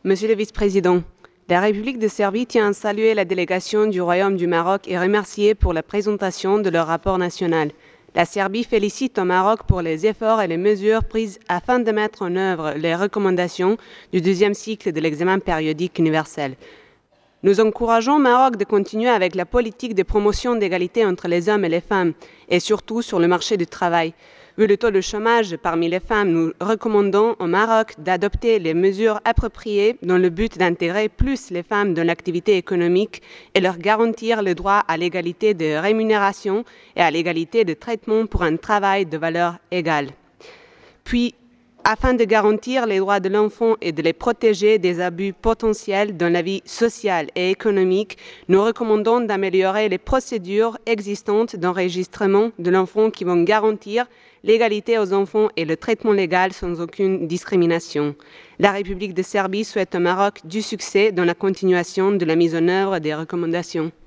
Monsieur le Vice-président, la République de Serbie tient à saluer la délégation du Royaume du Maroc et remercier pour la présentation de leur rapport national. La Serbie félicite le Maroc pour les efforts et les mesures prises afin de mettre en œuvre les recommandations du deuxième cycle de l'examen périodique universel. Nous encourageons le Maroc de continuer avec la politique de promotion d'égalité entre les hommes et les femmes, et surtout sur le marché du travail. Vu le taux de chômage parmi les femmes, nous recommandons au Maroc d'adopter les mesures appropriées dans le but d'intégrer plus les femmes dans l'activité économique et leur garantir le droit à l'égalité de rémunération et à l'égalité de traitement pour un travail de valeur égale. Puis, afin de garantir les droits de l'enfant et de les protéger des abus potentiels dans la vie sociale et économique, nous recommandons d'améliorer les procédures existantes d'enregistrement de l'enfant qui vont garantir l'égalité aux enfants et le traitement légal sans aucune discrimination. La République de Serbie souhaite au Maroc du succès dans la continuation de la mise en œuvre des recommandations.